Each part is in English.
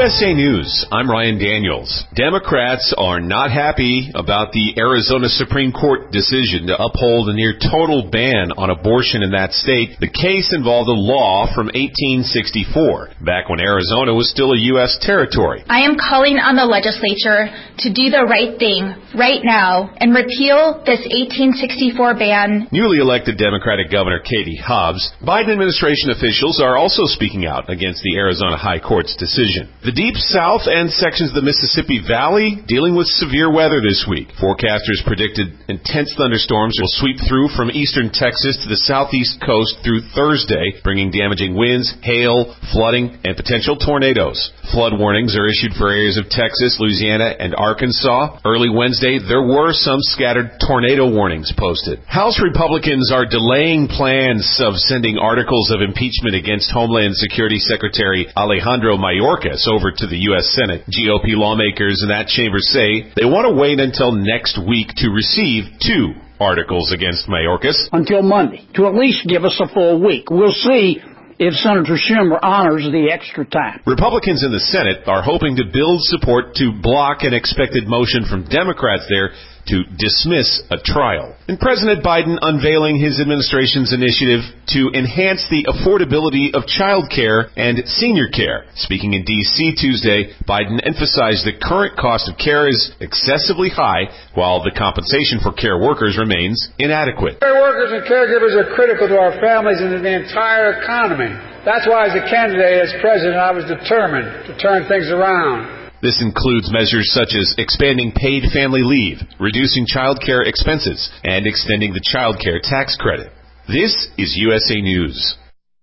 USA News, I'm Ryan Daniels. Democrats are not happy about the Arizona Supreme Court decision to uphold a near total ban on abortion in that state. The case involved a law from 1864, back when Arizona was still a U.S. territory. I am calling on the legislature to do the right thing right now and repeal this 1864 ban. Newly elected Democratic Governor Katie Hobbs, Biden administration officials are also speaking out against the Arizona High Court's decision. The Deep South and sections of the Mississippi Valley dealing with severe weather this week. Forecasters predicted intense thunderstorms will sweep through from eastern Texas to the southeast coast through Thursday, bringing damaging winds, hail, flooding, and potential tornadoes. Flood warnings are issued for areas of Texas, Louisiana, and Arkansas. Early Wednesday, there were some scattered tornado warnings posted. House Republicans are delaying plans of sending articles of impeachment against Homeland Security Secretary Alejandro Mayorkas over to the U.S. Senate. GOP lawmakers in that chamber say they want to wait until next week to receive 2 articles against Mayorkas. Until Monday, to at least give us a full week. We'll see if Senator Schumer honors the extra time. Republicans in the Senate are hoping to build support to block an expected motion from Democrats there to dismiss a trial. And President Biden unveiling his administration's initiative to enhance the affordability of child care and senior care. Speaking in D.C. Tuesday, Biden emphasized the current cost of care is excessively high, while the compensation for care workers remains inadequate. Care workers and caregivers are critical to our families and to the entire economy. That's why as a candidate, as president, I was determined to turn things around. This includes measures such as expanding paid family leave, reducing child care expenses, and extending the child care tax credit. This is USA News.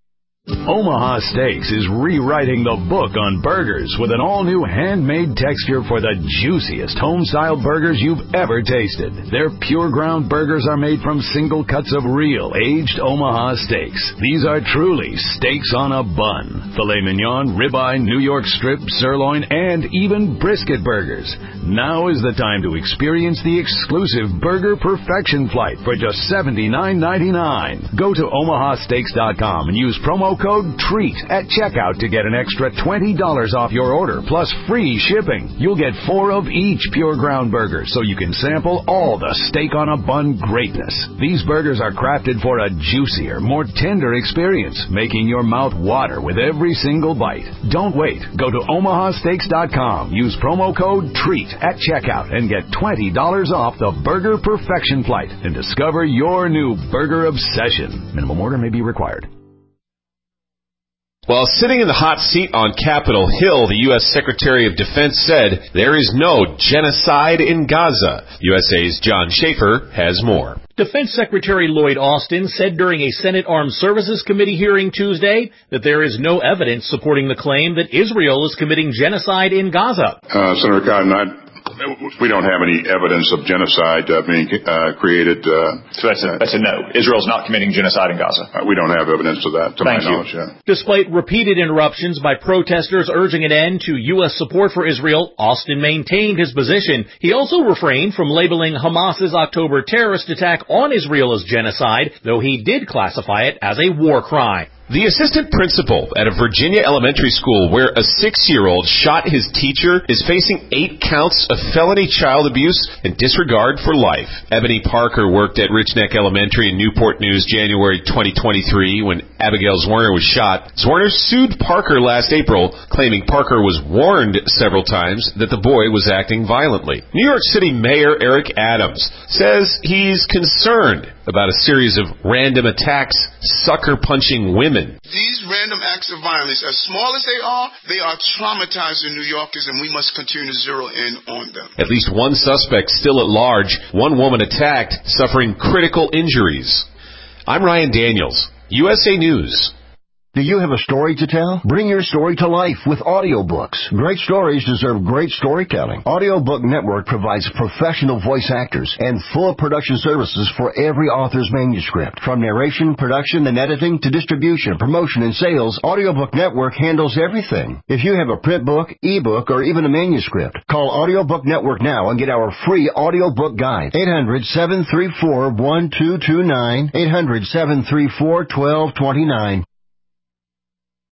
Omaha Steaks is rewriting the book on burgers with an all-new handmade texture for the juiciest home-style burgers you've ever tasted. Their pure ground burgers are made from single cuts of real, aged Omaha steaks. These are truly steaks on a bun. Filet mignon, ribeye, New York strip, sirloin, and even brisket burgers. Now is the time to experience the exclusive Burger Perfection Flight for just $79.99. Go to omahasteaks.com and use promo code TREAT at checkout to get an extra $20 off your order, plus free shipping. You'll get 4 of each pure ground burger, so you can sample all the steak on a bun greatness. These burgers are crafted for a juicier, more tender experience, making your mouth water with every single bite. Don't wait. Go to omahasteaks.com. Use promo code TREAT at checkout and get $20 off the Burger Perfection Flight and discover your new burger obsession. Minimum order may be required. While sitting in the hot seat on Capitol Hill, the U.S. Secretary of Defense said there is no genocide in Gaza. USA's John Schaefer has more. Defense Secretary Lloyd Austin said during a Senate Armed Services Committee hearing Tuesday that there is no evidence supporting the claim that Israel is committing genocide in Gaza. Senator Cotton, we don't have any evidence of genocide being created. So that's a no. Israel's not committing genocide in Gaza. We don't have evidence of that, to my knowledge. Yeah. Despite repeated interruptions by protesters urging an end to U.S. support for Israel, Austin maintained his position. He also refrained from labeling Hamas's October terrorist attack on Israel as genocide, though he did classify it as a war crime. The assistant principal at a Virginia elementary school where a 6-year-old shot his teacher is facing 8 counts of felony child abuse and disregard for life. Ebony Parker worked at Rich Neck Elementary in Newport News January 2023 when Abigail Zwerner was shot. Zwerner sued Parker last April, claiming Parker was warned several times that the boy was acting violently. New York City Mayor Eric Adams says he's concerned about a series of random attacks sucker-punching women. These random acts of violence, as small as they are traumatizing New Yorkers, and we must continue to zero in on them. At least one suspect still at large, one woman attacked, suffering critical injuries. I'm Ryan Daniels, USA News. Do you have a story to tell? Bring your story to life with audiobooks. Great stories deserve great storytelling. Audiobook Network provides professional voice actors and full production services for every author's manuscript. From narration, production, and editing to distribution, promotion, and sales, Audiobook Network handles everything. If you have a print book, ebook, or even a manuscript, call Audiobook Network now and get our free audiobook guide. 800-734-1229, 800-734-1229.